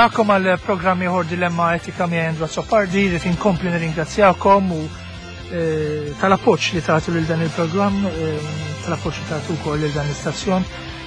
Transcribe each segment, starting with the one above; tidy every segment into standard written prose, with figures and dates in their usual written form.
Nilqakom għal programmi ieħor Dilemma Etika mi Andra Soppardi, li tinkompli nirringrazzjakom u tal-appoġġ li tagħtu lil dan il-programm, tal-appoġġ li tagħtu wkoll lil dan l-istazzjon.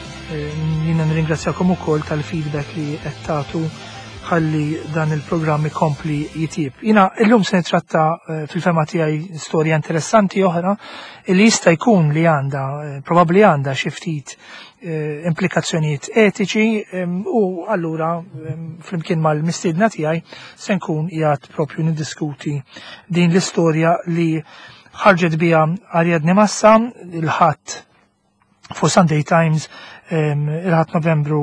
Jiena nirringrazzjakom ukoll tal-feedback li qed tagħtu ħalli dan il-programm ikompli jitjieb. Jiena llum se nitratta fil-fema tiegħi storja interessanti oħra li jista' jkun li għandha, probabbli għandha xi ftit implikazzjonijiet etiċi u allura flimkien mal-mistiedna tiegħi se nkun qiegħed propju niddiskuti din l-istorja li ħarġet biha Ariadne Massa il-ħadd fuq Sunday Times il-ħadd Novembru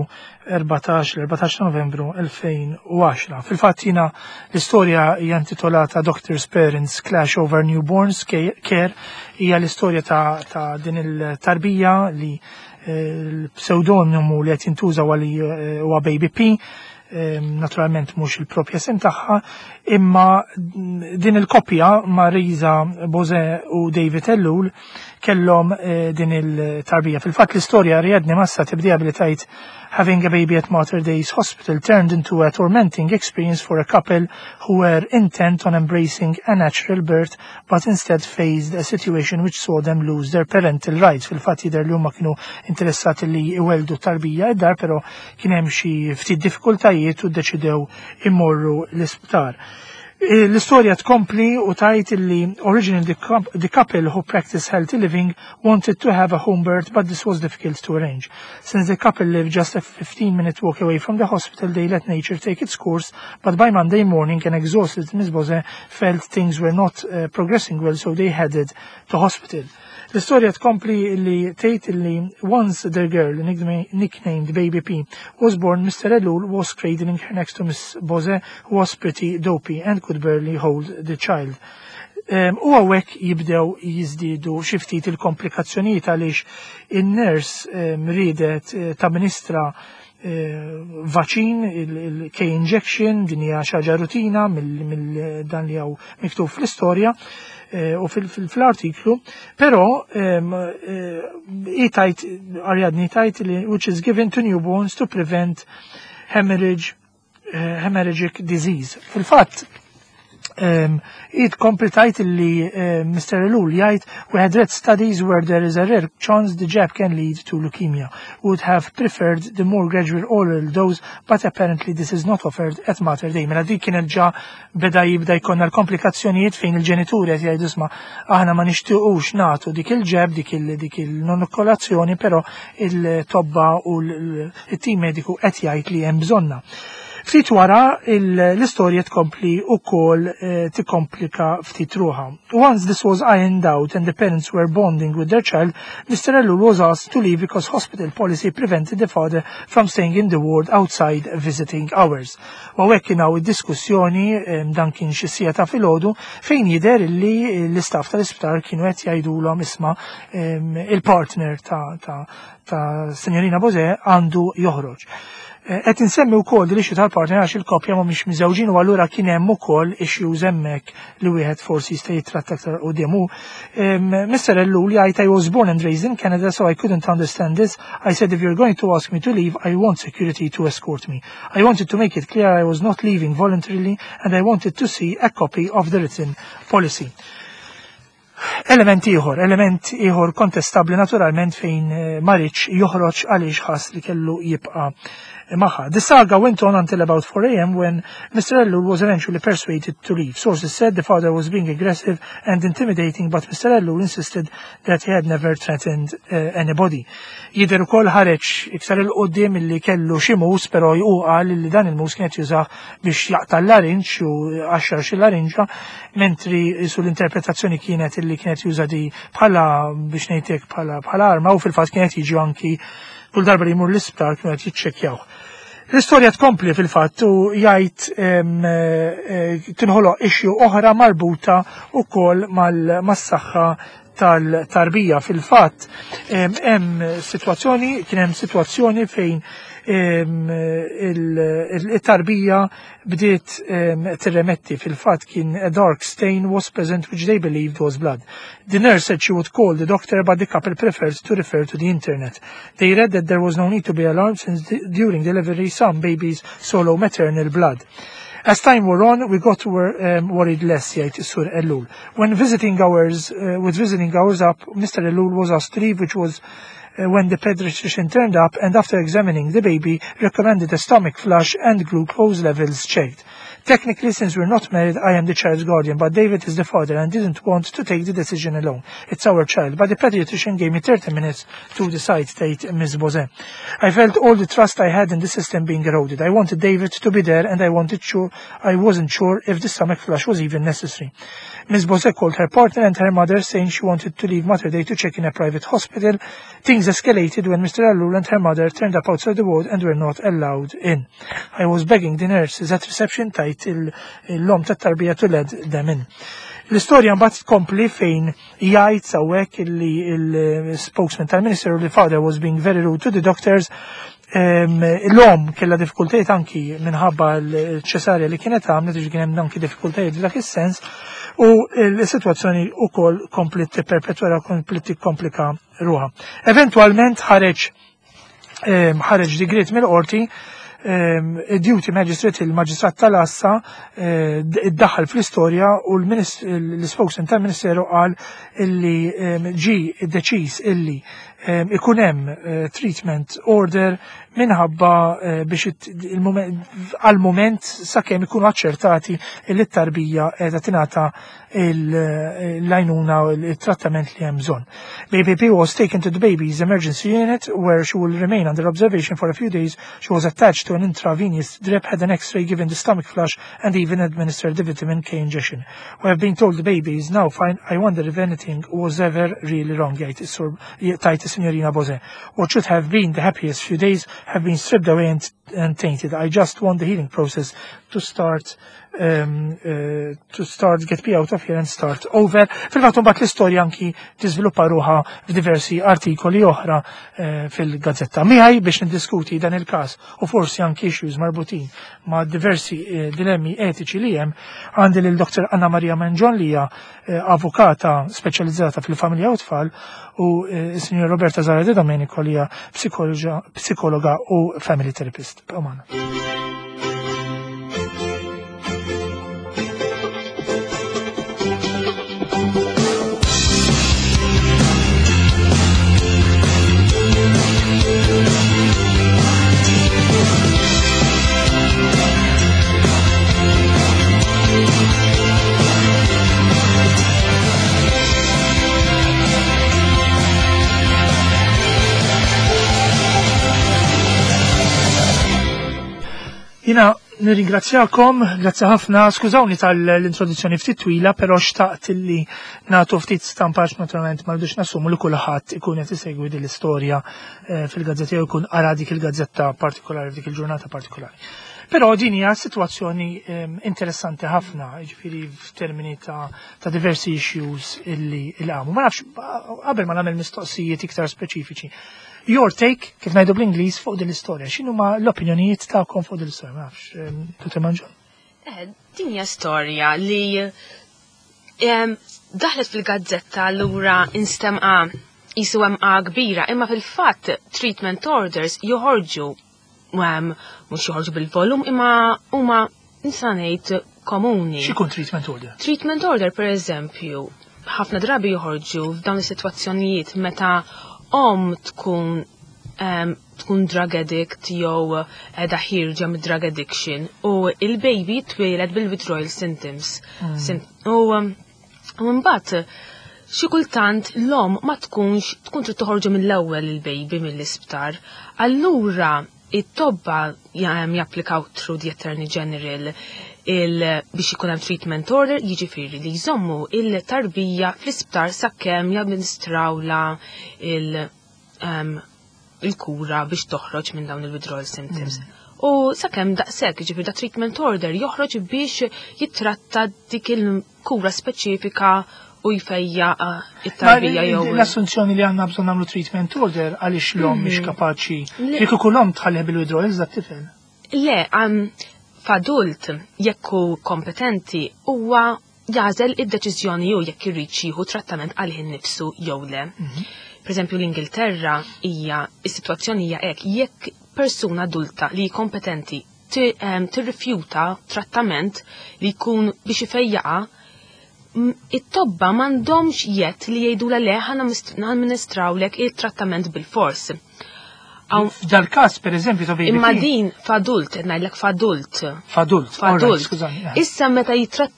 14 Novembru 2010. Fil-fatt jiena l-istorja hija intitolata Doctor's Parents Clash Over Newborns Care, hija l-istorja ta' din il-tarbija li l-pseudonimu li qed jintuża huwa Baby P, naturalment mhux il-proprja sem tagħha, imma din il-koppja Marisa Bose u David Ellul kellhom din il-tarbija. Fil-fatt l-istorja Ariadne Massa tibdija billi tgħid having a baby at Mater Dei's hospital turned into a tormenting experience for a couple who were intent on embracing a natural birth but instead faced a situation which saw them lose their parental rights. Fil-fatt jidher li huma kienu interessati li iweldu tarbija id-dar, però kien hemm xi ftit diffikultajiet u ddeċidew immorru l-isptar. L-istorja tkompli u tajt li originally the couple who practiced healthy living wanted to have a home birth, but this was difficult to arrange. Since the couple lived just a 15-minute walk away from the hospital, they let nature take its course, but by Monday morning, an exhausted Ms. Bose felt things were not progressing well, so they headed to hospital. L-istorja tkompli li tgħid li once their girl, nicknamed Baby P, was born, Mr. Ellul was cradling her next to Miss Bose, who was pretty dopey and could barely hold the child. U għawek jibdew jizdidu xi ftit il-komplikazzjonijiet għaliex in-nurse ridet tamministra vaċin, il-K injection, din hija xi ħaġa rutina mill-dan li hawn miktub fl-istorja u fil-artiklu, però Ariadne tajt li which is given to newborns to prevent hemorrhagic disease. Fil-fatt komplitajt li Mr. Ellul jgħid we had read studies where there is a rare chance the jab can lead to leukemia. Would have preferred the more gradual oral dose, but apparently this is not offered at Mater Dei. Mela dik kienet ġa jibda jkollna l-komplikazzjonijiet fejn il-ġenituri qed jgħidu isma' aħna ma nixtiequx nagħtu dik il-ġeb, dik il-nonokolazzjoni, però il-tobba u l-tim mediku qed jgħid li hemm bżonna. Ftit wara l-istorja tkompli wkoll tikkomplika ftit ruħha. Once this was ironed out and the parents were bonding with their child, Mr. Ellul was asked to leave because hospital policy prevented the father from staying in the ward outside visiting hours. U hekk kien hawn id-diskussjoni dan kien xi sija ta' filgħodu fejn jidher li l-istaff tal-isptar kienu qed jgħidulhom isma' il-partner ta' Signorina Bose għandu joħroġ. Qed insemmi wkoll li xi tal-partner għax il-koppja mhumiex miżewġin u allura kien hemm ukoll issues hemmhekk li wieħed forsi jista' jitratta aktar quddiem. Mr. Ellul jgħid I was born and raised in Canada, so I couldn't understand this. I said if you're going to ask me to leave, I want security to escort me. I wanted to make it clear I was not leaving voluntarily and I wanted to see a copy of the written policy. Element ieħor kontestabli naturalment fejn Mariċ joħroġ għaliex ħass li kellu jibqa' magħha. The saga went on until about 4 a.m. when Mr. Ellul was eventually persuaded to leave. Sources said the father was being aggressive and intimidating, but Mr. Ellul insisted that he had never threatened anybody. Jidher ukoll ħareġ iktar il-qudiem illi kellu xi mus, però qal li dan il-mus kienet jużah biex jaqta' l-larinġ u għaxxar xi larinġa, mentri l-interpretazzjoni kienet illi kienet juża di bħala biex ngħidlek bħala arma u fil-fatt kienet jiġi anki kull darba li jmur l-isptar kienu qed jiċċekkjaw. L-istorja tkompli fil-fatt u jgħid tinħoloq issue oħra marbuta wkoll mas-saħħa tal-tarbija. Fil-fatt kien hemm sitwazzjoni fejn il-tarbija bdiet tirremetti fil-fatt kien a dark stain was present which they believed was blood. The nurse said she would call the doctor, but the couple preferred to refer to the internet. They read that there was no need to be alarmed since during delivery some babies swallow maternal blood. As time wore on, we got worried less, jgħid is-Sur Ellul. With visiting hours up, Mr. Ellul was asked to leave, which was when the pediatrician turned up and after examining the baby, recommended a stomach flush and glucose levels checked. Technically, since we're not married, I am the child's guardian, but David is the father and didn't want to take the decision alone. It's our child, but the pediatrician gave me 30 minutes to decide, state Ms. Bose. I felt all the trust I had in the system being eroded. I wanted David to be there and I wasn't sure if the stomach flush was even necessary. Ms. Bose called her partner and her mother, saying she wanted to leave Mater Dei to check in a private hospital. Things escalated when Mr. Ellul and her mother turned up outside the ward and were not allowed in. I was begging the nurses at reception tajt il-lom tat-tarbija to let them in. L-istorja mbagħad tkompli fejn jgħid sawhekk illi il-spokesman tal-Ministeru li father was being very rude to the doctors. L-om kella diffikultajiet anki minħabba l-ċesarja li kienet għamlet, kien hemm anki diffikultajiet f'dak is-sens, u l-sitwazzjoni wkoll komplet tipperpetwara, komplet tikkomplika ruha. Eventwalment ħareġ digrit mill-qorti. Duty Magistrate, il-Maġistrat tal-Assa, iddaħħal fl-istorja u l-spokesman tal-Ministeru qal illi ġi deċiż illi ikun hemm treatment order minħabba biex għal-moment sakemm ikunu aċċertati li t-tarbija qiegħda tingħata l-għajnuna u l-trattament li hemm bżonn. The APP was taken to the baby's emergency unit where she will remain under observation for a few days. She was attached to an intravenous drip, had an X-ray, given the stomach flush, and even administered the vitamin K injection. We have been told the baby is now fine. I wonder if anything was ever really wrong, tajt Signorina Bose. What should have been the happiest few days have been stripped away and tainted. I just want the healing process to start get me out of here and start over. Fil-fatt mbagħad l-istorja anki tiżviluppa ruħha f'diversi artikoli oħra fil-gazzetta. Miegħi biex niddiskuti dan il-każ u forsi anki issues marbutin ma' diversi dilemmi etiċi li hemm għandi lil Dr. Anna Maria Menġon li hija avukata speċjalizzata fil-familja u tfal u s-Sinjor Roberta Zara De Domenico li hija psikologa u family therapist. B'amana. Jina nirringrazzjakom, grazzi ħafna, skużawni tal-introduzzjoni ftit twila, però xtaqt illi nagħtu ftit stampax naturalment ma rridux nassumu li kulħadd ikun qed isegwi din l-istorja fil-gazzetta jew ikun ara dik il-gazzetta partikolari dik il-ġurnata partikolari. Però din hija sitwazzjoni interessanti ħafna, jiġifieri f'termini ta' diversi issues illi għamu. Ma nafx qabel ma nagħmel mistoqsijiet iktar speċifiċi. Your take, kif ngħidu bl-Ingliż, fuq din l-istorja. X'inhu ma l-opinjonijiet tagħkom fuq din l-istorja? Ma nafx, Dr. Menġon. Din hija storja li daħlet fil-gazzetta allura instemqa jisu hemm kbira, imma fil-fatt treatment orders joħorġu mhux joħorġu bil-volum imma huma nista' ngħid komuni. X'ikun treatment order? Treatment order pereżempju ħafna drabi joħorġu f'dawn is-sitwazzjonijiet meta tkun drug addict jew edha ħirġa mid drug addiction u il-baby twieled bil-withdrawal symptoms. U mbagħad xi kultant l-om ma tkun trid toħorġu mill-ewwel il-baby mill-isptar. Allura it-tobba japplikaw through the Attorney General biex ikun hemm treatment order, jiġifieri li jżommu il-tarbija fl-isptar sakemm jamministrawla il-kura biex toħroġ minn dawn il-withdrawal symptoms. U sakemm daqshekk jiġifieri da treatment order joħroġ biex jitratta dik il-kura speċifika u jfejja it-tarbija jew. L-assunzjoni li għandna bżonn nagħmlu treatment order għaliex l-om mhix kapaċi. Jekk ikun l-om tħallih bil-withdrawal iżda t-tifel. Le, f'adult jekk hu kompetenti huwa jażel id-deċiżjoni jew jekk irid jieħu trattament għalih innifsu jew le. Pereżempju l-Ingilterra hija is-sitwazzjoni hija hekk jekk persuna adulta li kompetenti tirrifjuta trattament li jkun biex ifejjaqa, it-tobba m'għandhomx jett li jgħidula le ħanamministrawlek il-trattament bil-fors. F'dal-każ pereżempju ta' baby. Imma din f'adult, ngħidlek f'adult. F'adult. Issa meta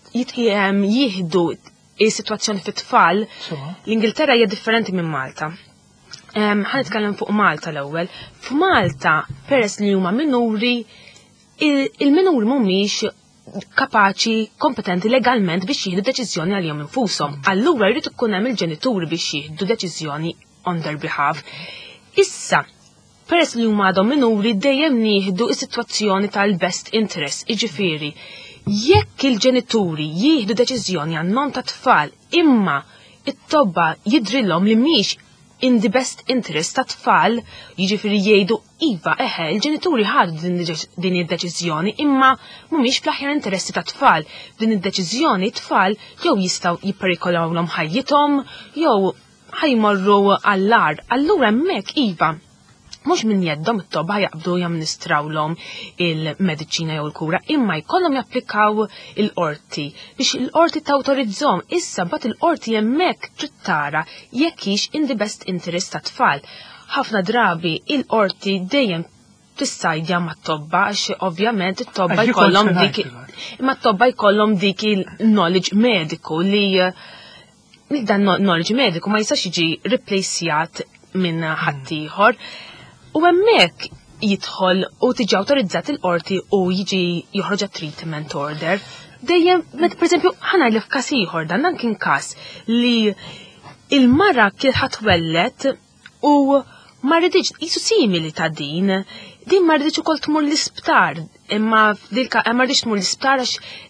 jieħdu is-sitwazzjoni fit-tfal, l-Ingilterra hija differenti minn Malta. Ħanitkellem fuq Malta l-ewwel. F'Malta peress li huma minuri, il-minuri mhumiex kapaċi, kompetenti legalment biex jieħdu deċiżjoni għalihom infushom. Allura jrid ikun hemm il-ġenituri biex jieħdu deċiżjoni on their behalf. Issa, peress li huma għadhom minuri dejjem nieħdu is-sitwazzjoni tal-best interest, jiġifieri jekk il-ġenituri jieħdu deċiżjoni għan-nom ta' tfal imma it-tobba jidrilhom li mhix in the best interest ta' tfal, jiġifieri jgħidu iva il-ġenituri ħadu din id-deċiżjoni imma mhumiex fl-aħjar interessi ta' tfal. Din id-deċiżjoni tfal jew jistgħu jipperikolawlhom ħajjithom jew ħajmorru għall-ar. Allura hemmhekk iva mhux minn jeddhom it-tobba jaqbdu jamministrawlhom il-mediċina jew il-kura, imma jkollhom japplikaw il-qorti biex il-qorti tawtorizzhom. Issa mbagħad il-qorti hemmhekk trid tara jekk hix in the best interest ta' tfal. Ħafna drabi il-qorti dejjem tissajdja mat-tobba għax ovvjament it-tobba jkollhom dik imma t-tobba jkollhom dik il-knowledge mediku li dan knowledge mediku ma jistax jiġi replacjat minn ħadd ieħor. U hemmhekk jidħol u tiġi awtorizzat il-qorti u jiġi joħroġ treatment order. Dejjem, pereżempju, ħanajlek każ ieħor dan kien każ li il-mara kien ħatwellet u ma rridx qisu simili ta' din ma rridx ukoll tmur l-isptar, imma ma rridx tmur l-isptar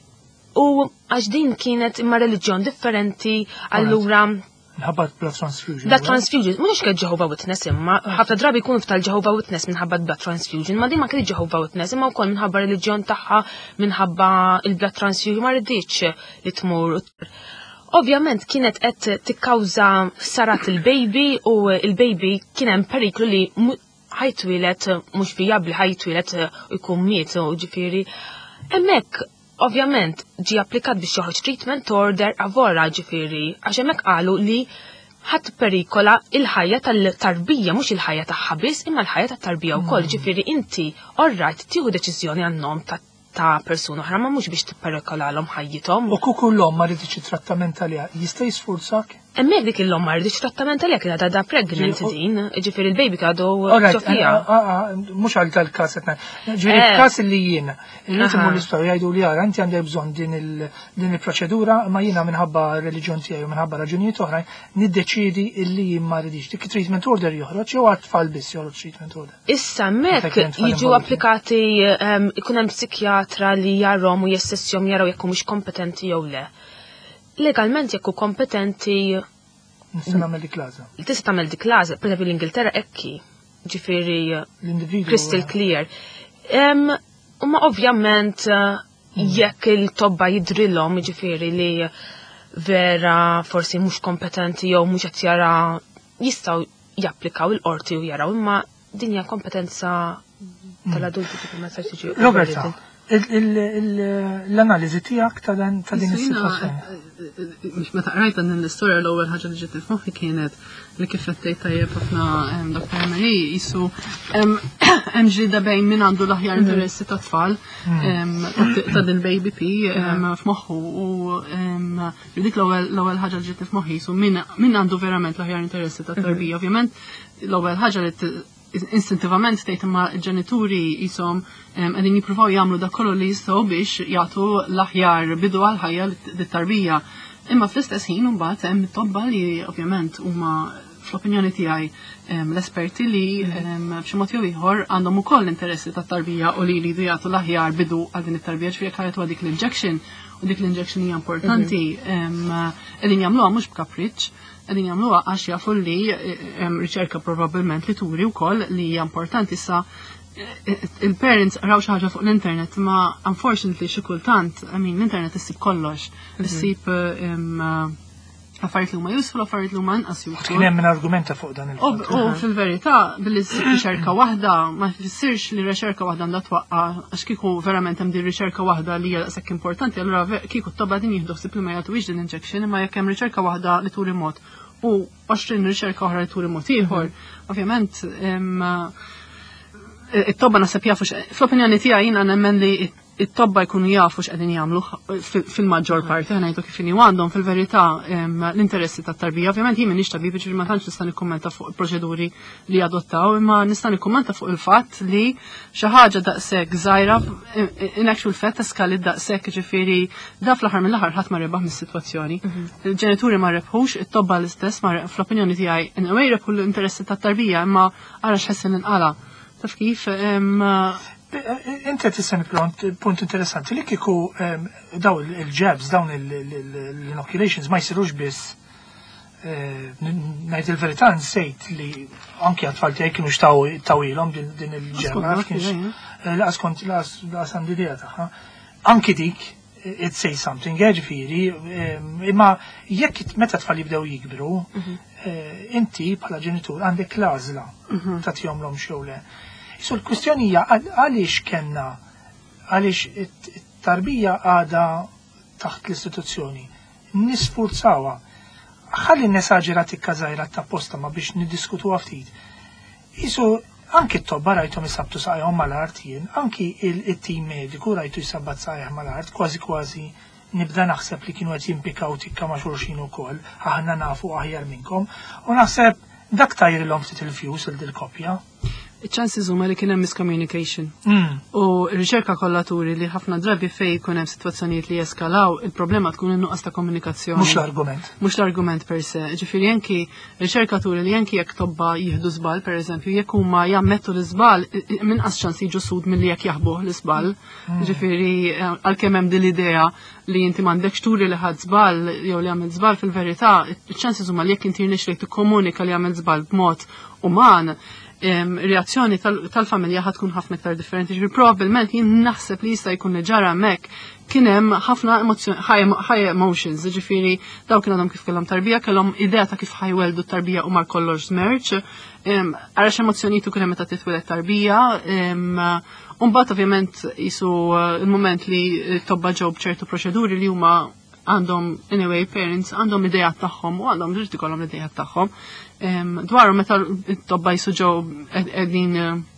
għax din kienet imma reliġjon differenti, allura minħabba blood transfusion. Blood transfusion, mhux kien Jehovah Witness imma ħafna drabi jkunu tal-Jehovah Witness minħabba blood transfusion, ma din ma kienx Jehovah Witness imma wkoll minħabba reliġjon tagħha minħabba il-blood transfusion ma rridx li tmur. Ovvjament kienet qed tikkawża sarat il-baby u il-baby kien hemm periklu li ħajtwilet mhux vijabbli ħajtwilet u jkun miet u ġifieri. Hemmhekk ovvjament ġi applikat biex joħroġ treatment order avora ġifieri għax hemmhekk qalu li ħadd perikola il-ħajja tal-tarbija mhux il-ħajja tagħha biss imma l-ħajja tat-tarbija wkoll ġifieri inti orrajt tieħu deċiżjoni għan-nom ta' persuna oħra ma mhux biex tipperikolalhom ħajjithom. U kieku l-om ma rridx trattament għaliha jista' jisfurzak? Hemmhekk dik il-lom ma rridx trattament għalija kien għadha pregnant din, ġifieri il-baby għadu ġofija. Mhux għal tal-każ qed ġifieri f'każ li jiena irrid imur l-isptar jgħidu li ara inti għandek bżonn din il-proċedura ma jiena minħabba reliġjon tiegħi u minħabba raġunijiet oħra niddeċiedi illi jien ma rridix dik treatment order joħroġ jew għat-tfal biss joħroġ treatment order. Issa hemmhekk jiġu applikati ikun hemm psikjatra li jarhom u jessessjhom jaraw jekk mhux kompetenti jew le. Legalment jekk hu kompetenti Tista' tagħmel dik l-għażla. Tista' tagħmel dik l-għażla, pereżempju l-Ingilterra hekk ġifieri crystal clear. Ma ovvjament jekk il-tobba jidrilhom ġifieri li vera forsi mhux kompetenti jew mhux qed jara jistgħu japplikaw il-qorti u jaraw imma din hija kompetenza tal-adulti kif ma sax tiġi. Roberta, l-analiżi tiegħek ta' din is-sitwazzjoni. Meta qrajt din l-istorja l-ewwel ħaġa li ġiet f'moħħi kienet li kif qed tgħid tajjeb ħafna Dr. Marie jisu hemm ġlieda bejn min għandu l-aħjar interessi tat-tfal ta' din baby P f'moħħu u dik l-ewwel ħaġa li ġiet f'moħħi jisu min għandu verament l-aħjar interessi tat-tarbija. Ovvjament l-ewwel ħaġa li istintivament tgħid imma l-ġenituri jisom qegħdin jippruvaw jagħmlu dak kollu li jistgħu biex jagħtu l-aħjar bidu għal ħajja lit-tarbija. Imma fl-istess ħin mbagħad hemm it-tobba li ovvjament huma fl-opinjoni tiegħi l-esperti li b'xi mod jew ieħor għandhom ukoll interessi tat-tarbija u li jridu jagħtu l-aħjar bidu għal din it-tarbija ġifieri ħajtu dik l-injection u dik l-injection hija importanti qegħdin jagħmluha mhux b'kapriċċ, qegħdin jagħmluha għax jafu li riċerka probabbilment li turi wkoll li hija importanti sa il-parents raw xi ħaġa fuq l-internet ma unfortunately xi kultant, l-internet issib kollox, issib affarijiet li huma useful, affarijiet li huma anqas useful. Kien hemm argumenta fuq dan il-fatt. U fil-verità billi ssib riċerka waħda ma jfissirx li riċerka waħda għandha twaqqa għax kieku verament hemm din riċerka waħda li hija daqshekk importanti, allura kieku t-tobba din jieħdu ħsieb li ma jagħtuhiex din injection imma jekk hemm riċerka waħda li turi mod u 20 riċerka oħra li turi mod ieħor, ovvjament it-tobba nasab jafu fl-opinjoni tiegħi jiena nemmen li it-tobba jkunu jafu x'qegħdin jagħmlu fil-maġġor parti ngħidu kif inhi għandhom fil-verità l-interessi tat-tarbija. Ovvjament jien m'iniex tabib ġifieri ma tantx nista' nikkummenta fuq il-proċeduri li adottaw, imma nista' nikkummenta fuq il-fatt li xi ħaġa daqshekk żgħira in actual fact eskalit daqshekk ġifieri da fl-aħħar mill-aħħar ħadd ma rebaħ mis-sitwazzjoni. Il-ġenituri ma rebħux, it-tobba l-istess fl-opinjoni tiegħi inqwej rebħu l-interessi tat-tarbija imma ara x'ħessin inqala. Taf kif Inti tistani punt interessanti li kieku daw il-jabs, dawn l-inoculations ma jsirux biss ngħid il-verità nsejt li anke għat-tfal tiegħi kienu xtawilhom din il-ġemma laqas kont laqas għandi idea tagħha. Anke dik it say something, ġifieri, imma jekk meta tfal jibdew jikbru, inti bħala ġenitur għandek l-għażla tagħtihomlhom xogħol. So l-kwistjoni hija għaliex it-tarbija għadha taħt l-istituzzjoni. Nisfurzawha. Ħalli nesaġerat ikkażajra ta' posta ma biex niddiskutuha ftit. Isu anki t-tobba rajthom isabtu saqajhom mal-art jien, anki il-tim mediku rajtu jisabbat saqajh mal-art, kważi nibda naħseb li kienu qed jimpikaw tikka ma' xulxin ukoll, aħna nafu aħjar minnkom, u naħseb dak tajrilhom ftit il-fjus il-kopja. Iċ-chances huma li kien hemm miscommunication. U r-riċerka kollha turi li ħafna drabi fejn jkun hemm sitwazzjonijiet li jeskalaw, il-problema tkun in-nuqqas ta' komunikazzjoni. Mhux l-argument. Mhux l-argument per se. Ġifieri anki riċerka turi li anki jekk tobba jieħdu żball, pereżempju, jekk huma jammettu l-iżball, minqas ċans jiġu sud milli jekk jaħbuh l-iżball. Ġifieri għalkemm hemm din l-idea li inti m'għandekx turi li ħadd żball jew li għamel żball fil-verità, iċ-chances huma li jekk inti rnexxlek tikkomunika li għamel żball b'mod uman, reazzjoni tal-familja ħatkun ħafna iktar differenti. Ġifieri probabbilment jien naħseb li jista' jkun ġara hemmhekk kien hemm ħafna high emotions, ġifieri daw kien għadhom kif kellhom tarbija, kellhom idea ta' kif ħajweldu t-tarbija u mar kollox żmerġ, għarax emozzjonijiet ukoll meta titweled tarbija, u mbagħad ovvjament isu il-mument li tobba ġew b'ċertu proċeduri li huma għandhom anyway parents għandhom idejat tagħhom u għandhom dritt ikollhom idejat tagħhom. Dwaru meta t-tobba jisu ġew qegħdin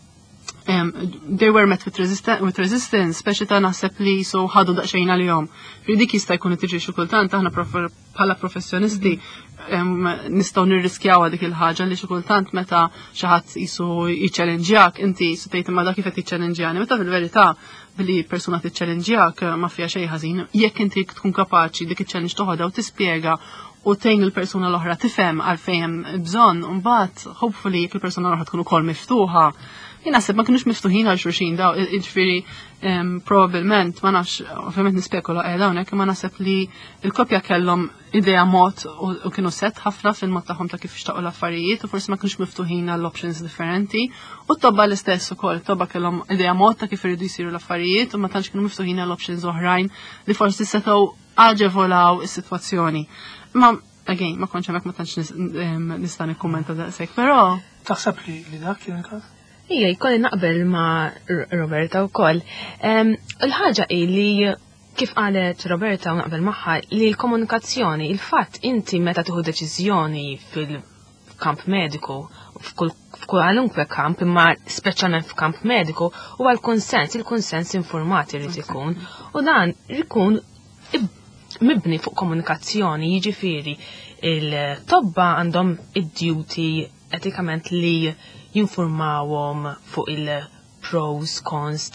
they were met with resistance, speċi ta' naħseb li jisu ħadu daqsxejn għalihom. Dik jista' jkun tiġi xi kultant aħna bħala professjonisti nistgħu nirriskjaw dik il-ħaġa li xi kultant meta xi ħadd jisu jiċċellenġjak inti jisu tgħid imma dak kif qed jiċċellenġjani, meta fil-verità billi persuna tiċċellenġjak ma fiha xejn ħażin, jekk inti tkun kapaċi dik iċ-challenge toħodha u tispjega u tgħin il-persuna l-oħra tifhem għalfejn hemm bżonn, u mbagħad hopefully jekk il-persuna l-oħra tkun ukoll miftuħa. Jien naħseb ma kinux miftuħin għal xulxin daw, jiġifieri probabbilment ma nafx, ovvjament nispekula hawnhekk, ma naħseb li l-koppja kellhom idea mod u kienu set ħafna fil-mod tagħhom ta' kif ixtaqu l-affarijiet u forsi ma kinux miftuħin għall options differenti. U t-tobba l-istess ukoll, t-tobba kellhom idea mod ta' kif iridu jsiru l-affarijiet u ma tantx kienu miftuħin għall options oħrajn li forsi setgħu aġevolaw is-sitwazzjoni. Ma again, ma kontx hemmhekk ma tantx nista' nikkummenta daqshekk, però taħseb li dak kien il-każ? Ija, jkolli naqbel ma' Roberta wkoll. Il-ħaġa li kif qalet Roberta u naqbel magħha li l-komunikazzjoni, il-fatt inti meta tieħu deċiżjoni fil-kamp mediku, f'kwalunkwe kamp, imma speċjalment f'kamp mediku, huwa l-konsens, il-konsens informat irid ikun. U dan ikun mibni fuq komunikazzjoni, jiġifieri il-tobba għandhom id-duty etikament li jinformawhom fuq il-pros, cons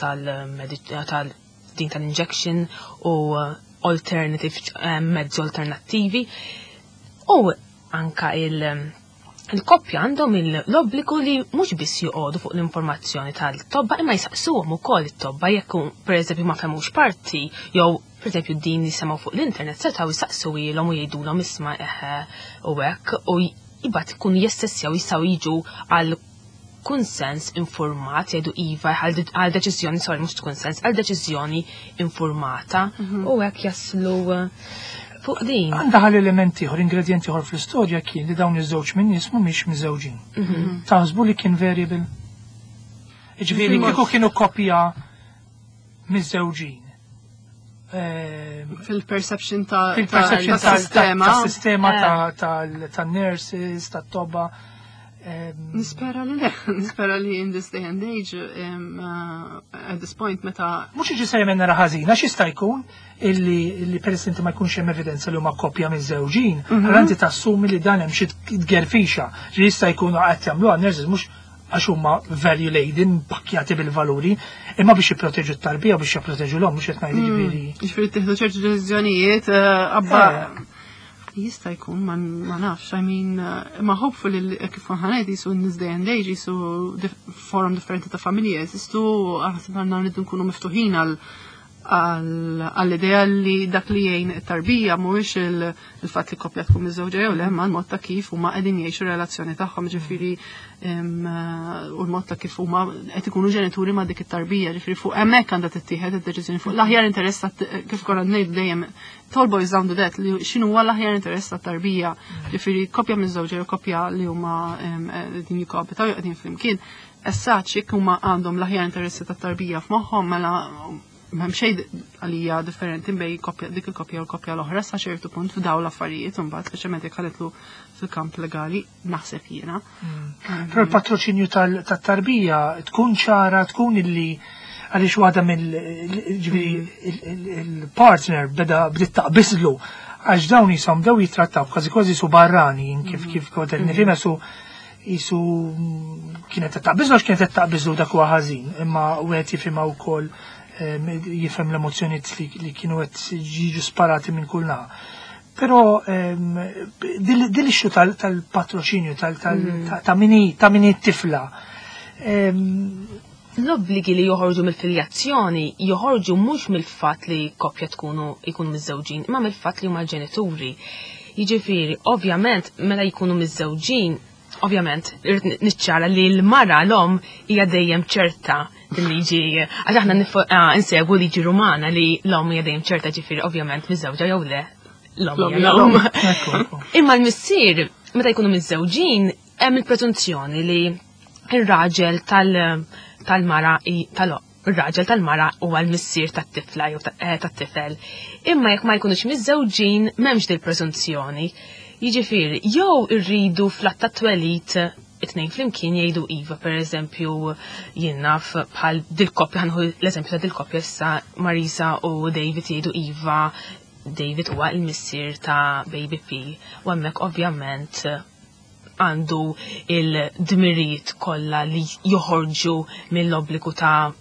tal-din tal-injection u mezzi alternattivi u anka il-koppja għandhom l-obbligu li mhux biss joqogħdu fuq l-informazzjoni tal-tobba imma jsaqsuhom ukoll it-tobba jekk pereżempju ma femux parti jew pereżempju din li semgħu fuq l-internet setgħu jsaqsu ilhom u jgħidulhom isma' u hekk u jibgħat ikunu jessessjaw jistgħu jiġu għal kunsens informat jgħidu iva għal deċiżjoni mhux kunsens għal deċiżjoni informata u hekk jaslu fuq din. Għandha elementi ieħor, ingredienti ieħor fl-istorja kien li dawn iż-żewġ min nies mhumiex miżewġin. Taħsbu li kien variable? Ġifieri kieku kienu koppja miżewġin. Fil-perception tas-sistema tan-nurses, tat-tobba. Nispera li in this day and age at this point meta mhux jiġi sejjem nara ħażina x'jista' jkun illi pereżempju ma jkunx hemm evidenza li huma koppja miż-żewġin, allura inti tassumi li dan hemm xi tgerfixa li jista' jkunu qed jagħmluha nurses mhux għax huma value laden pakkjati bil-valuri, imma biex jipproteġu t-tarbija biex jipproteġu l-hom mhux qed ngħid jiġifieri. Jiġifieri tieħdu ċerti deċiżjonijiet abba jista' jkun ma nafx, I mean, ma hopefully kif ħanajt jisu in this day and age jisu forum differenti ta' familji jeżistu aħseb għandna nridu nkunu miftuħin għall-idea li dak li jgħin it-tarbija mhuwiex il-fatt li koppja tkun miżewġa jew le ma l-mod ta' kif huma qegħdin jgħixu relazzjoni tagħhom ġifieri u l-mod ta' kif huma qed ikunu ġenituri ma' dik it-tarbija ġifieri fuq hemmhekk għandha tittieħed id-deċiżjoni fuq l-aħjar interess kif konna ngħid dejjem tall boys down to that li x'inhu huwa l-aħjar interess tat-tarbija ġifieri koppja miżewġa jew koppja li huma qegħdin jikkopitaw jew qegħdin flimkien essaċ jekk huma għandhom l-aħjar interessi tat-tarbija f'moħħhom mela m'hemm xejn għalija differenti bejn dik il-koppja u l-koppja l-oħra sa ċertu punt f'daw l-affarijiet imbagħad speċjalment jekk ħaletlu fil-kamp legali naħseb jiena. Però l-patroċinju tat-tarbija tkun ċara tkun illi għaliex waħda il-partner bdiet taqbiżlu għax dawn jisom daw jitrattaw kważi su barrani kif kodel nifhimha jisu kienet taqbiżlu għax kienet taqbiżlu dak huwa ħażin imma wieħed jifhimha wkoll jifhem l-emozzjonijiet li kienu qed jiġu sparati minn kull naħa. Però din ix-xu tal-patroċinju ta' min tifla. L-obbligi li joħorġu mill-filjazzjoni joħorġu mhux mill-fatt li koppja jkunu miż-żewġin, imma mill-fatt li huma ġenituri. Jiġifieri, ovvjament, meta jkunu miż-żewġin, ovvjament, irid niċċara li l-mara l-om hija dejjem ċerta liġi, għax aħna nsegwu liġi rumana li l-om hija dejjem ċerta ġifieri ovvjament miż-żewġa jew le l-om hija l-om. Imma l-missier meta jkunu miż-żewġin hemm il-preżunzjoni li ir-raġel tal-mara ir-raġel tal-mara huwa l-missier tat-tifla jew tat-tifel. Imma jekk ma jkunux miż-żewġin m'hemmx dil-preżunzjoni. Jiġifieri jew irridu fl-att tat-twelid it-tnejn flimkien jgħidu iva, pereżempju jien naf bħal dil-koppja ħanħu l-eżempju ta' dil-koppja issa Marisa u David jgħidu iva, David huwa l-missier ta' Baby P. U hemmhekk ovvjament għandu il-dmirijiet kollha li joħorġu mill-obbligu ta'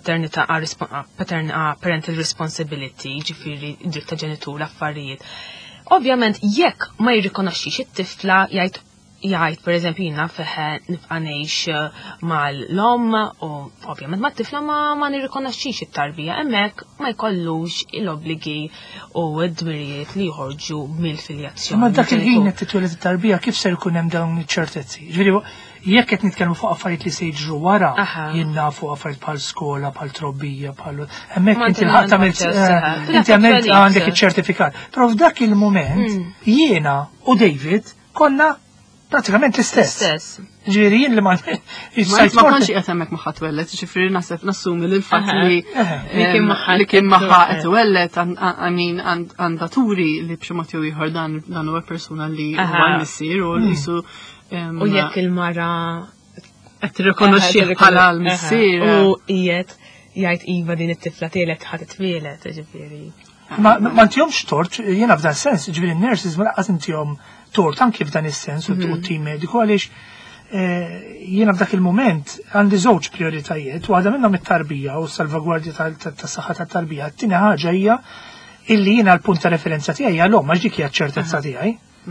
parental responsibility, ġifieri dritt ta' ġenitur affarijiet. Ovvjament jekk ma jirrikonoxxix it-tifla jgħid pereżempju jiena feħe nibqa' ngħix mal-om u ovvjament mat-tifla ma nirrikonoxxix it-tarbija hemmhekk ma jkollux l-obbligi u d-dmirijiet li jħorġu mill-filjazzjoni. Ma dak il-ħin qed titweled it-tarbija kif se jkun hemm dawn iċ-ċertezzi? Ġifieri jekk qed nitkellmu fuq affarijiet li se jiġru wara, jien nafu affarijiet bħal skola, bħal trobbija, bħal hemmhekk inti għandek iċ-ċertifikat. Però f'dak il-mument jiena u David konna pratikament l-istess. Ġieri jien li ma konx qed hemmhekk magħha twellet, ġifieri naħseb nassumi li l-fatt li kien magħha qed twellet għandha turi li b'xi mod jew ieħor dan huwa persuna li huwa missier u lisu u jekk il-mara qed tirrikonoxxi bħala l-missier u qiegħed jgħid iva din it-tifla tielet ħadd twieled ġifieri. Ma ntihomx tort, jiena f'dan sens, ġifieri n-nurses ma laqqas intihom tort anke f'dan is-sens u t-tim mediku għaliex jiena f'dak il-mument għandi żewġ prioritajiet, waħda minnhom it-tarbija u s-salvagwardja tas-saħħa tat-tarbija. T-tieni ħaġa hija illi jiena l-punt ta' referenza tiegħi hija l-omm għax dik hija ċ-ċertezza tiegħi.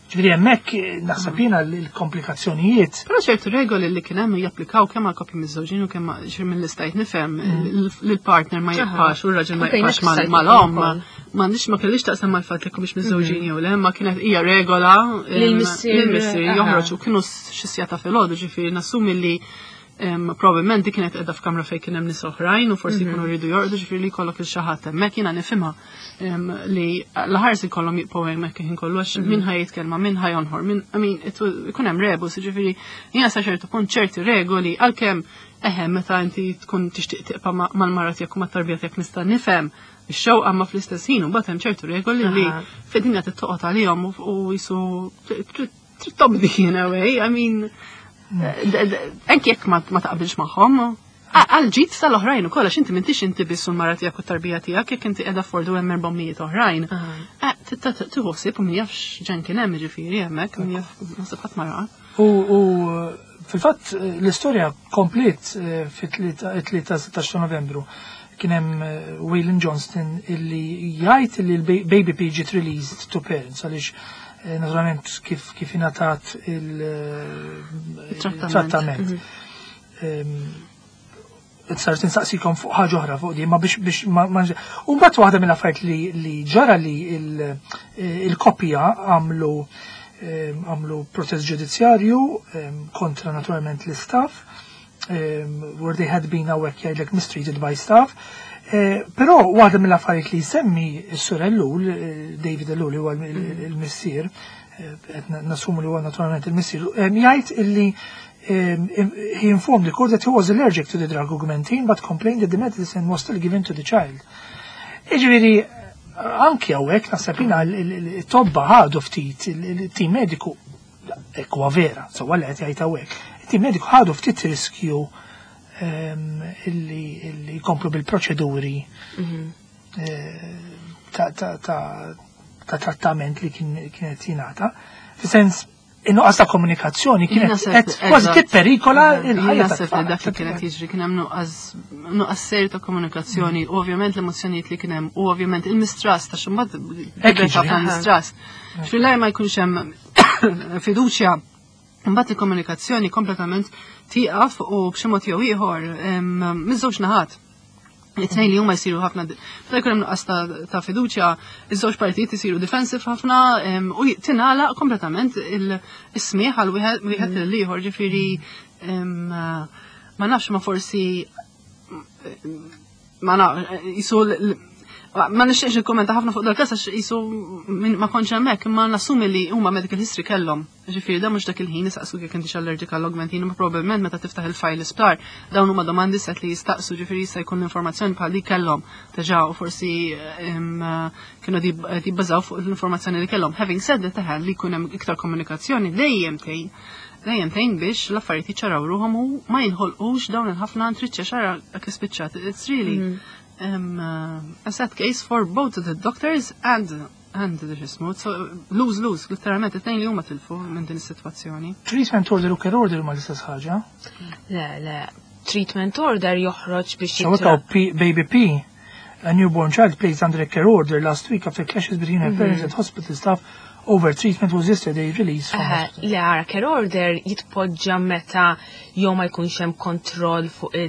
Ġifieri hemmhekk naħseb jiena l-komplikazzjonijiet. Però ċertu regoli li kien hemm japplikaw kemm għal koppji miż-żewġin u kemm mill-istajt nifhem l-partner ma jibqax u r-raġel ma jibqax mal-om m'għandix ma kellix taqsam mal-fatt li biex miż-żewġin jew le, ma kienet hija regola l-missier joħroġ u kienu xi sjata filgħodu ġifieri nassumi li probabbilment dik kienet qiegħda f'kamra fejn kien hemm nies oħrajn u forsi jkunu rridu jorqdu ġifieri li jkollok il-xi ħadd hemmhekk jiena nifhimha li l-ħarsi kollhom jibqgħu hemmhekk kien kollu għax min ħajjitkellma min ħajonħor ikun hemm rebus ġifieri jiena sa ċertu punt ċerti regoli għalkemm meta inti tkun tixtieq tibqa' mal-mara tiegħek u mat-tarbija tiegħek nista' nifhem ix-xewqa ma fl-istess ħin u mbagħad hemm ċertu regoli li fid-dinja tittoqgħod għalihom u jisu trid tobdi in a way, anke jekk ma taqbilx magħhom. Għal-ġid tal-oħrajn u kollox inti m'intix inti biss l-mara tiegħek u t-tarbija tiegħek jekk inti qiegħda fordu hemm 400 oħrajn. Tieħu ħsieb u min jafx ġen kien hemm jiġifieri hemmhekk min jaf naħseb ħadd ma raqa. U fil-fatt l-istorja komplet fit-3 ta' Novembru kien hemm Waylon Johnston illi jgħid li l-baby P ġiet released to parents għaliex naturalment kif ingħatat il-trattament. Saret insaqsikom fuq ħaġa oħra fuq di, ma biex u mbagħad waħda mill-affarijiet li ġara li il-koppja għamlu protest ġudizzjarju kontra naturalment l-istaff where they had been hawnhekk jgħidlek mistreated by staff. Però waħda mill-affarijiet li jsemmi s-sur Ellul, David Ellul li huwa l-missier, nassumu li huwa naturalment il-missier, jgħid illi he informed the court that he was allergic to the drug augmentin but complained that the medicine was still given to the child. Iġifieri anke hawnhekk naħseb jiena t-tobba ħadu ftit il-tim mediku hekk huwa vera, sewwa li qed jgħid hawnhekk. Il-tim mediku ħadu ftit riskju illi jkomplu bil-proċeduri ta' trattament li kienet jingħata. Fis-sens in-nuqqas ta' komunikazzjoni kienet kważi tipperikola il-ħajja ta' dak li kienet jiġri kien hemm nuqqas serju ta' komunikazzjoni, u ovvjament l-emozzjonijiet li kien hemm, u ovvjament il-mistrust għax imbagħad ħafna mistrust. Fil-lajja ma jkunx hemm fiduċja, imbagħad il-komunikazzjoni kompletament tieqaf u b'xi mod jew ieħor miż-żewġ naħat. It-tnejn li huma jsiru ħafna meta jkun hemm nuqqas ta' fiduċja, iż-żewġ partijiet isiru defensive ħafna u tingħalaq kompletament is-smieħ għal wieħed lil ieħor ġifieri ma nafx ma forsi ma nixtieqx nikkommenta ħafna fuq dal-każ għax qisu ma kontx hemmhekk imma nassumi li huma medical history kellhom. Ġifieri dan mhux dak il-ħin isaqsuk jekk intix allerġika għall-augmentin, imma probabbilment meta tiftaħ il-file isptar dawn huma domandi set li jistaqsu ġifieri jista' jkun l-informazzjoni bħal dik kellhom diġà u forsi kienu jibbażaw fuq l-informazzjoni li kellhom. Having said that li jkun hemm iktar komunikazzjoni dejjem tgħin biex l-affarijiet jiċċaraw ruhom u ma jinħolqux dawn il-ħafna triċċa xara dak ispiċċat. It's really a sad case for both the doctors and the ġismu. So lose, literalment, it-tnejn li huma tilfu minn din is-sitwazzjoni. Treatment order u care order huma l-istess ħaġa? Le, treatment order joħroġ biex Baby P, a newborn child placed under a care order last week after clashes between her parents and hospital staff over treatment was yesterday released from hospital. Le għara care order jitpoġġa meta jew ma jkunx hemm kontroll fuq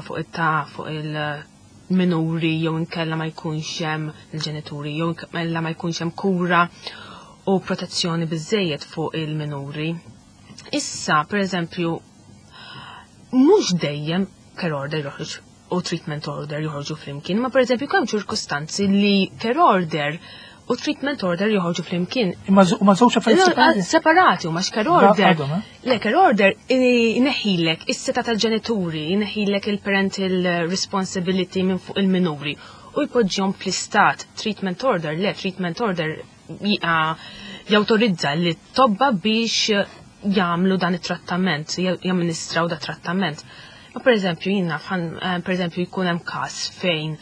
il-minuri jew inkella ma jkunx hemm il-ġenituri jew inkella ma jkunx hemm kura u protezzjoni biżejjed fuq il-minuri. Issa, pereżempju, mhux dejjem care order joħroġ u treatment order joħorġu flimkien, ma pereżempju kemm ċirkustanzi li care order u treatment order joħorġu flimkien. Ma żewġ affarijiet separati u ma care order. Le care order ineħħilek is-seta tal-ġenituri, ineħħilek il-parental responsibility minn fuq il-minuri u jpoġġihom fl-istat. Treatment order, le treatment order jawtorizza li tobba biex jagħmlu dan it-trattament, jamministraw da trattament. Ma pereżempju jiena pereżempju jkun hemm każ fejn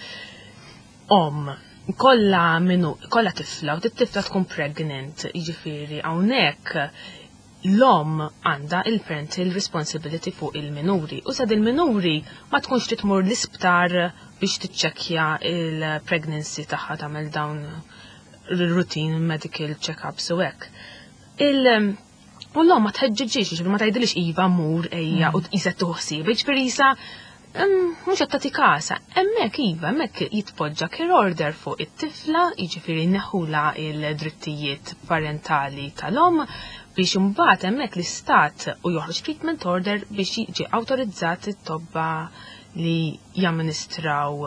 kolla tifla u tifla tkun pregnant, jiġifieri hawnhekk l-om għandha il-parental responsibility fuq il-minuri. U sad il-minuri ma tkunx titmur l-isptar biex tiċċekkja il-pregnancy tagħha tagħmel dawn routine medical check-ups u hekk. U l-om ma tħeġġeġġiex, ġifiri ma tgħidilix iva mur ejja u tqiset tuħsib, ġifiri jisa mhux qed tagħti kasa. Hemmhekk iva, hemmhekk jitpoġġa care order fuq it-tifla, jiġifieri neħula il-drittijiet parentali tal-om biex imbagħad hemmhekk l-istat u joħroġ treatment order biex jiġi awtorizzat it-tobba li jamministraw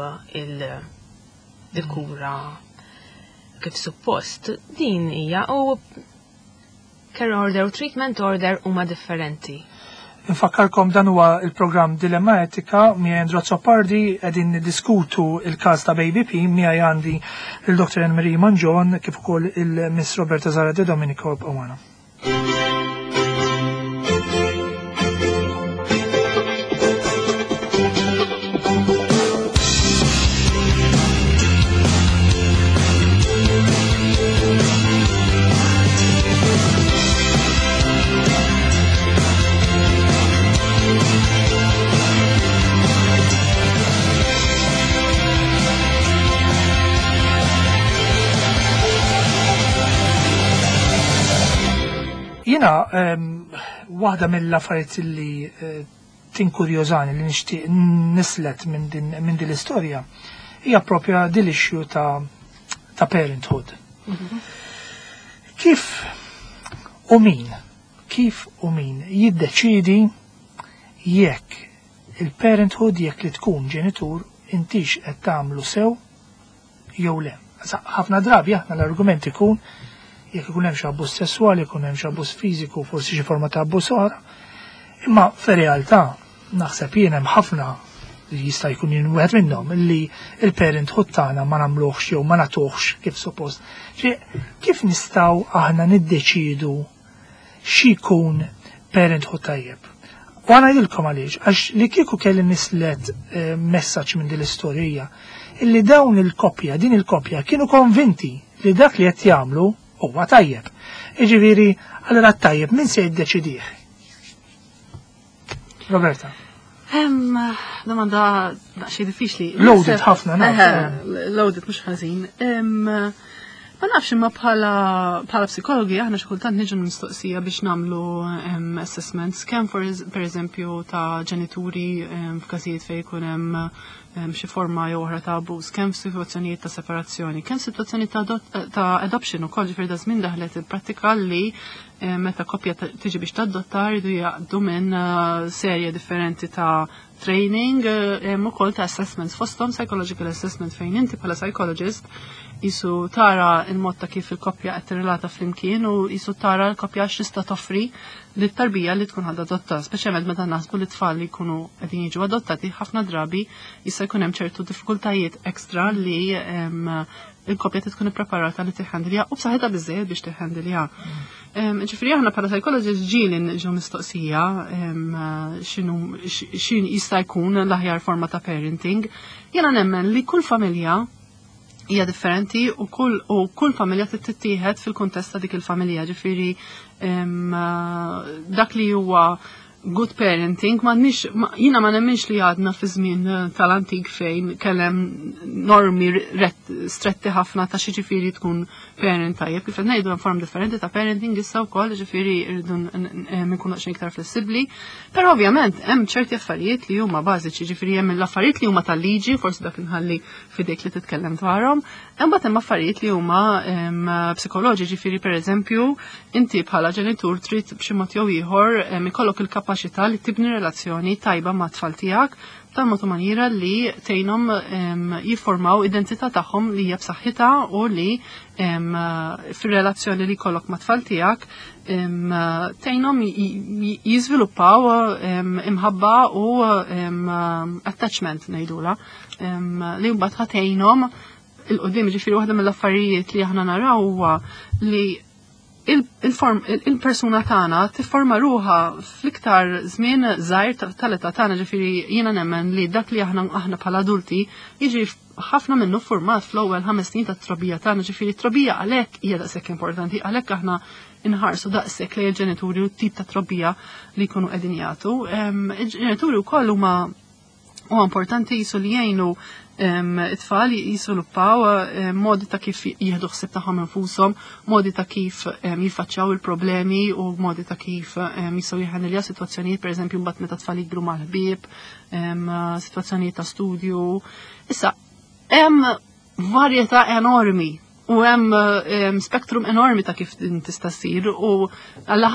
il-kura kif suppost. Din hija u care order u treatment order huma differenti. Infakkarkom dan huwa il-programm Dilemma Etika miegħi Ndra Zoppardi qegħdin niddiskutu il-każ ta' Baby P miegħi għandi il-Dr. Anne-Marie Mangion kif ukoll il-Miss Roberta Zara De Domenico B'Awana. Jina, waħda mill-affarijiet li tinkurjożani li nixtieq nislet minn din l-istorja hija proprja din l-issue ta' parenthood. Kif u min jiddeċidi jekk il-parenthood jekk li tkun ġenitur intix qed tagħmlu sew jew le. Ħafna drabi aħna l-argument ikun jekk ikun hemm xi abbuż sesswali, ikun hemm xi abbuż fiżiku, forsi xi forma ta' abbuż oħra. Imma fir-realtà naħseb jien hemm ħafna li jista' jkun jien wieħed minnhom li l-parenthood tagħna ma nagħmluhx jew ma nagħtuhx kif suppost. Kif nistgħu aħna niddeċiedu x'ikun parenthood tajjeb? U għana jilkom għaliex, għax li kieku kelli nislet messaġġ minn din l-istorija illi dawn il-koppja, din il-koppja kienu konvinti li dak li qed jagħmlu huwa tajjeb. Jiġifieri, allura tajjeb min se jiddeċidih? Roberta. Domanda daqsxejn diffiċli. Loaded ħafna, Loaded mhux ħażin. Ma nafx imma bħala psikologi aħna xi kultant niġu mistoqsija biex nagħmlu assessments kemm pereżempju ta' ġenituri f'każijiet fejn jkun hemm xi forma jew oħra ta' abbuż, kemm f'sitwazzjonijiet ta' separazzjoni, kemm f'sitwazzjonijiet ta' adoption ukoll ġifier da żmien daħlet il-prattika li meta koppja tiġi biex tadotta jridu jaqdu minn serje differenti ta' training ukoll ta' assessments fosthom psychological assessment fejn inti bħala psychologist jisu tara il-mod ta' kif il-koppja qed tirrelata flimkien u jisu tara l-koppja x'tista' toffri lit-tarbija li tkun ħadda adotta, speċjalment meta naħsbu li tfal li jkunu qegħdin jiġu adottati ħafna drabi jista' jkun hemm ċertu diffikultajiet ekstra li il-koppja tkun ippreparata li tiħħandilja u b'saħħitha biżżejjed biex tiħħandilja. Ġifieri aħna bħala psychologist ġieli ġew mistoqsija x'in jista' jkun l-aħjar forma ta' parenting. Jiena nemmen li kull familja hija differenti u kull familja tittieħed fil-kuntest ta' dik il-familja, ġifieri dak li huwa good parenting jiena ma nemminx li għadna fi żmien tal-antik fejn kellem normi stretti ħafna ta' xi ġifieri tkun parent tajjeb. Kif qed ngħidu hemm form differenti ta' parenting issa wkoll ġifieri rridu nkunu xejn iktar flessibbli. Però ovvjament hemm ċerti affarijiet li huma bażiċi, ġifieri hemm l-affarijiet li huma tal-liġi, forsi dak inħalli fidejk li titkellem dwarhom. Hemm hemm affarijiet li huma psikoloġi, ġifieri pereżempju inti bħala ġenitur trid b'xi mod jew ieħor ikollok il-kapaċità li tibni relazzjoni tajba ma' tfal tiegħek tal-mod maniera li tgħinhom jiffurmaw identità tagħhom li hija b'saħħitha u li fir-relazzjoni li jkollok ma' tfal tiegħek tgħinhom jiżviluppaw imħabba u attachment ngħidula li mbagħad ħatgħinhom il-qudiem, ġifieri waħda mill-affarijiet li aħna naraw huwa li il-persuna tagħna tifforma ruha fl-iktar żmien żgħir tal-età tagħna, ġifieri jiena nemmen li dak li aħna bħala adulti jiġi ħafna minnu format fl-ewwel 5 snin tat-trabija tagħna, ġifieri t-trabija għalhekk hija daqshekk importanti, għalhekk aħna inħarsu daqshekk lejn il-ġenituri u t-tip ta' trabija li jkunu qegħdin jagħtu. Il-ġenituri wkoll huma U importanti jisu li jgħinu it-tfal jisuluppaw modi ta' kif jieħdu ħsieb tagħhom infushom, modi ta' kif jiffaċċjaw il-problemi u modi ta' kif jistgħu jħanilja sitwazzjonijiet pereżempju mbagħad meta tfal jikbru mal-ħbieb, sitwazzjonijiet ta' studju. Issa hemm varjetà enormi u hemm spektrum enormi ta' kif tista' ssir u alla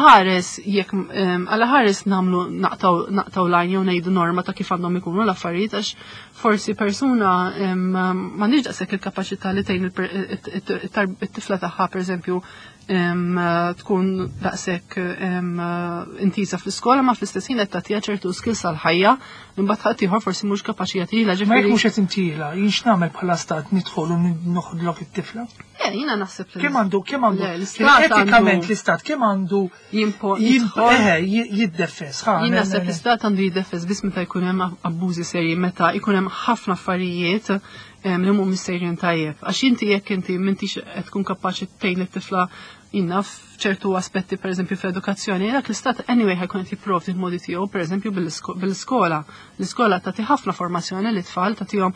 ħares nagħmlu naqtaw lajn jew ngħidu norma ta' kif għandhom ikunu l-affarijiet għax forsi persuna m'għandix daqshekk il-kapaċità li tgħin it-tifla tagħha pereżempju tkun daqshekk intiża fl-iskola ma fl-istess ħin qed tagħtiha ċertu skills għall-ħajja imbagħad ħadd ieħor forsi mhux kapaċi jagħtihla ġifieri. Ma mhux qed intiela, jiex nagħmel bħala stat nidħol u noħodlok it-tifla? Jiena naħseb li kemm għandu etikament l-istat kemm għandu jiddefes. Jien naħseb l-istat għandu jiddefes biss meta jkun hemm abbużi serji, meta jkun hemm ħafna affarijiet li mhumiex sejrin tajjeb. Għax inti jekk inti m'intix qed tkun kapaċi tgħin it-tifla inna f'ċertu aspetti pereżempju fl-edukazzjoni, dak l-istat anyway ħajkun qed jipprovdi l-modi tiegħu pereżempju bil-iskola. L-iskola tagħti ħafna formazzjoni li tfal tagħtihom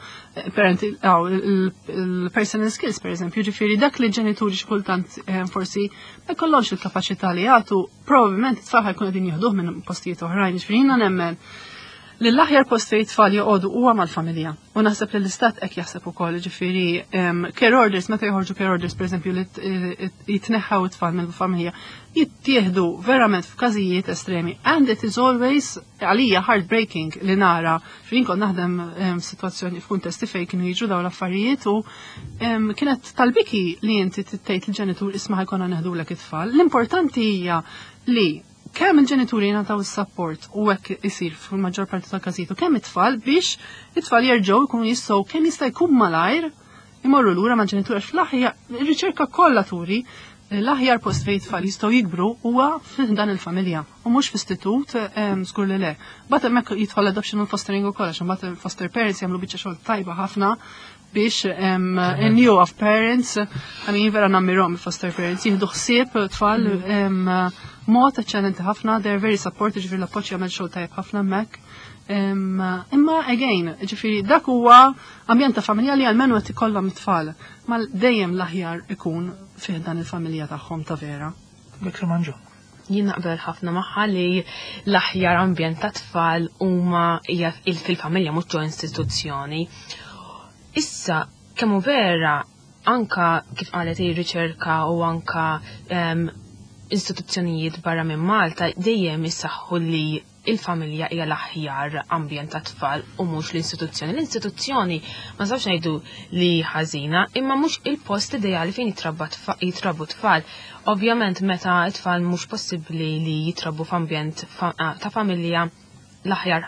il-personal skills pereżempju, ġifieri dak li ġenituri xi kultant forsi ma jkollhomx il-kapaċità li jagħtu, probabbilment it-tfal ħajkun qegħdin jieħduh minn postijiet oħrajn, ġifieri jiena nemmen li l-aħjar post fejn tfal joqogħdu huwa mal-familja. U naħseb li l-istat hekk jaħseb ukoll, ġifieri care orders, meta joħorġu care orders pereżempju li jitneħħaw it-tfal mill-familja, jittieħdu verament f'każijiet estremi. And it is always għalija heartbreaking li nara x'jien kont naħdem f'sitwazzjoni f'kuntesti fejn kienu jiġu dawn l-affarijiet u kienet talbiki li inti tgħid il-ġenitur isma' ħajkonna neħdulek it-tfal. L-importanti hija li kemm il-ġenituri jingħataw is-support u hekk isir fil-maġġor parti tal-każijiet u kemm it-tfal biex it-tfal jerġgħu jkunu jistgħu kemm jista' jkun malajr imorru lura mal-ġenituri għax fl-aħjar ir-riċerka kollha turi l-aħjar post fejn it-tfal jistgħu jikbru huwa f'dan il-familja u mhux f'istitut żgur li le. Bagħad hemmhekk jidħol adoption u fostering ukoll għax imbagħad foster parents jagħmlu biċċa xogħol tajba ħafna biex in lieu of parents, vera nammirhom il-foster parents jieħdu ħsieb tfal mod eċċellenti ħafna, they're very supportive, ġifieri l-appoġġ jagħmel xogħol tajjeb ħafna hemmhekk. Imma again, ġifieri dak huwa ambjent ta' familja li almenu qed ikollhom it-tfal, ma dejjem l-aħjar ikun fih dan il-familja tagħhom ta' vera. Bekri manġu. Jien naqbel ħafna magħha li l-aħjar ambjent ta' tfal huma hija fil-familja mhux ġo istituzzjoni. Issa kemm vera anka kif qalet ir-riċerka u anka istituzzjonijiet barra minn Malta dejjem issaħħu li il-familja hija l-aħjar ambjent ta' tfal u mhux l-istituzzjoni. L-istituzzjoni ma nistgħux ngħidu li ħażina, imma mhux il-post ideali fejn jitrabu tfal. Ovvjament meta t-tfal mhux possibbli li jitrabu f'ambjent ta' familja l-aħjar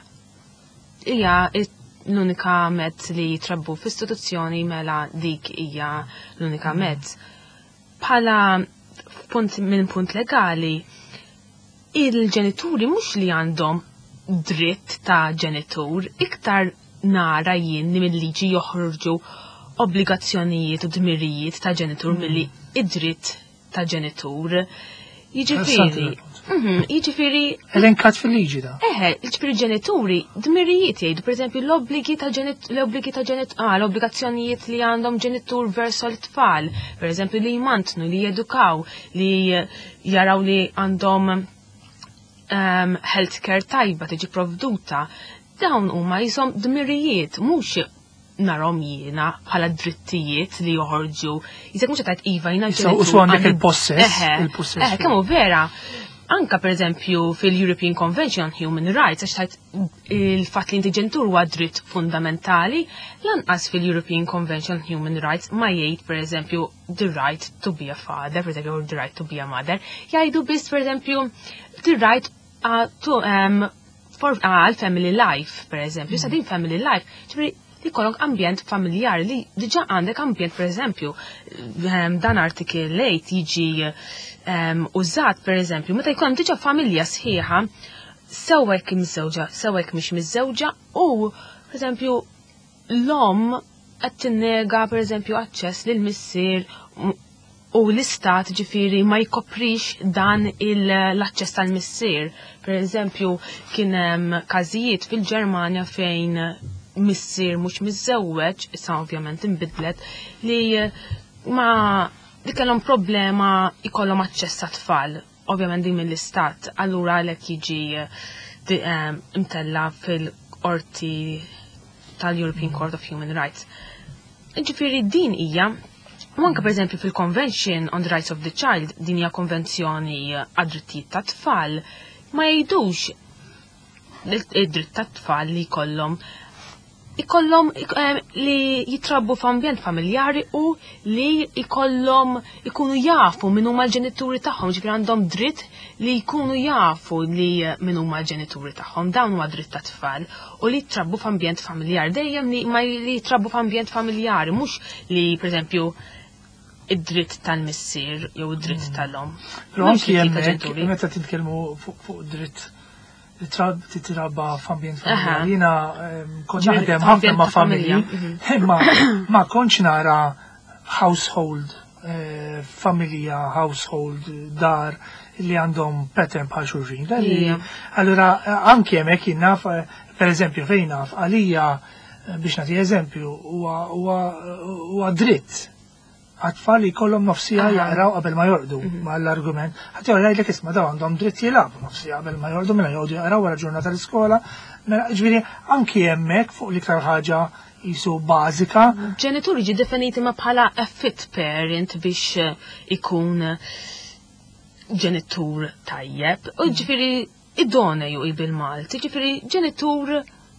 hija l-unika mezz li jitrabbu f'istituzzjoni mela dik hija l-unika mezz. Bħala minn punt legali, il-ġenituri mhux li għandhom dritt ta' ġenitur, iktar nara jien li mill-liġi joħorġu obbligazzjonijiet u dmirijiet ta' ġenitur milli id-dritt ta' ġenitur. Jiġifieri elenkat fil-liġi da. Jiġifieri ġenituri dmirijiet jgħidu pereżempju l-obbligi ta' l-obbligazzjonijiet li għandhom ġenitur verso l-tfal, pereżempju li jmantnu, li jedukaw, li jaraw li għandhom healthcare tajba tiġi provduta. Dawn huma jisom dmirijiet mhux narom jiena bħala drittijiet li joħorġu. Jisek mhux qed iva jiena ġenitur. U għandek il-possess. Kemm vera. Anka per eżempju fil-European Convention on Human Rights, għax tajt il-fat li inti ġenitur huwa dritt fundamentali, lanqas fil-European Convention on Human Rights ma jgħid per eżempju the right to be a father, per eżempju, or the right to be a mother, jgħidu biss per eżempju the right to għal family life, per eżempju, sa din family life, ġifri li kollok ambjent familjari li diġa għandek ambjent per eżempju, dan artikel 8 jiġi użat per eżempju, meta jkun diġa familja sħiħa, sewek miżewġa, sewek mhix miżewġa u per eżempju l-om qed tinnega per eżempju aċċess lil missier u l-istat ġifieri ma jkoprix dan l-aċċess tal-missier. Per eżempju kien hemm każijiet fil-Ġermanja fejn missier mhux miżżewweġ, issa ovvjament inbidlet li li kellhom problema ikollhom aċċess għat-tfal, ovvjament din mill-istat, allura għalhekk jiġi imtella fil-qorti tal-European Court of Human Rights. Ġifieri din hija, u anke pereżempju fil-Convention on the Rights of the Child, din hija konvenzjoni għad-drittijiet tat-tfal, ma jgħidux id-dritt tat-tfal li ikollhom li jitrabbu f'ambjent familjari u li ikunu jafu min huma l-ġenituri tagħhom, ġifieri għandhom dritt li jkunu jafu li min huma l-ġenituri tagħhom, dawn huwa dritt tat-tfal u li jitrabbu f'ambjent familjari, dejjem li jitrabbu f'ambjent familjari, mhux li pereżempju id-dritt tal-missier jew id-dritt tal-om. Anki hemmhekk meta titkellmu fuq dritt titrabba f'ambjent familjari. Jiena kont naħdem ħafna ma' familji, ma kontx nara household, familja, household, dar li għandhom pattern bħal xulxin. Allura anke hemmhekk jien naf, pereżempju fejn naf, għalija biex nagħti eżempju huwa dritt għat-tfal li jkollhom nofsija jaqraw qabel ma jorqdu mal-argument. Ħadd jgħidlek isma' dawn għandhom dritt jilagħbu nofsija qabel ma jorqdu mela jgħodu jaqraw wara ġurnata l-iskola. Ġifieri anki hemmhekk fuq l-iktar ħaġa jisu bażika. Ġenituri ġi definiti ma bħala a fit parent biex ikun ġenitur tajjeb. U ġifieri idoneju bil-Malti, ġifieri ġenitur